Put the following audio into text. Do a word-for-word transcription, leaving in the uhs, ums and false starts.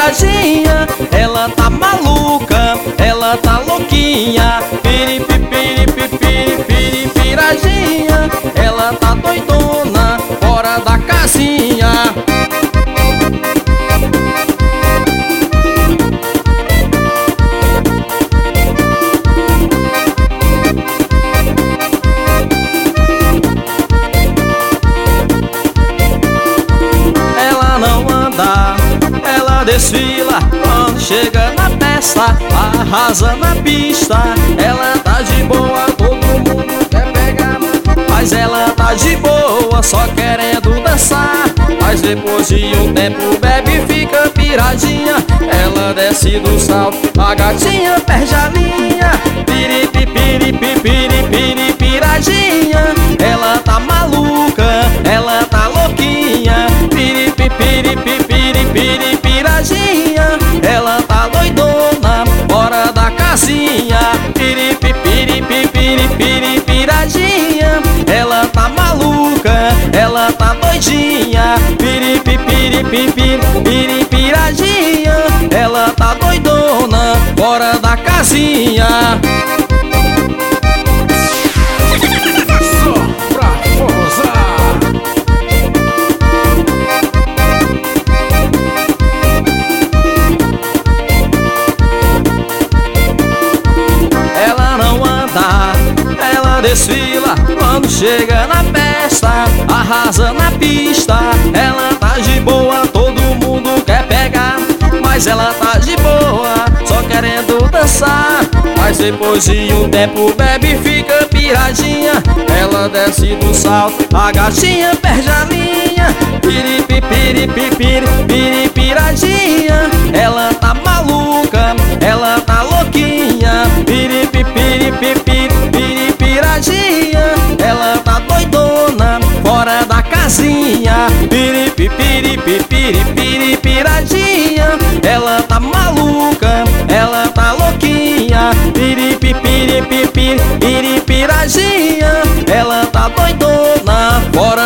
piradinha. Ela tá maluca, ela tá louquinha. Piripi, piripi, piripi, piradinha. Ela tá doidona, fora da casinha. Ela desfila quando chega na festa, arrasa na pista. Ela tá de boa, todo mundo quer pegar, mas ela tá de boa, só querendo dançar. Mas depois de um tempo bebe e fica piradinha. Ela desce do salto, a gatinha perde a linha. Piripi, piripi, piripi, piradinha. Ela tá maluca, ela tá louquinha. Piripi, piripi, piripi, piradinha. Ela tá doidona, fora da casinha. Piripi, piripi, piripi, piradinha. Ela tá maluca, ela tá doidinha. Piripi, piripi, piripi, piradinha. Ela tá doidona, fora da casinha. Desfila quando chega na festa, arrasa na pista. Ela tá de boa, todo mundo quer pegar, mas ela tá de boa, só querendo dançar. Mas depois de um tempo bebe e fica piradinha. Ela desce do salto, a gatinha perde a linha. Piripi, piripi, piripi, piradinha. Ela tá maluca, ela tá louquinha. Piripi, piripi, piripi, piradinha. Ela tá doidona, fora da casinha. Piripi, piripi, piripi, piradinha. Ela tá maluca, ela tá louquinha. Piripi, piripi, piripi, piradinha. Ela tá doidona, fora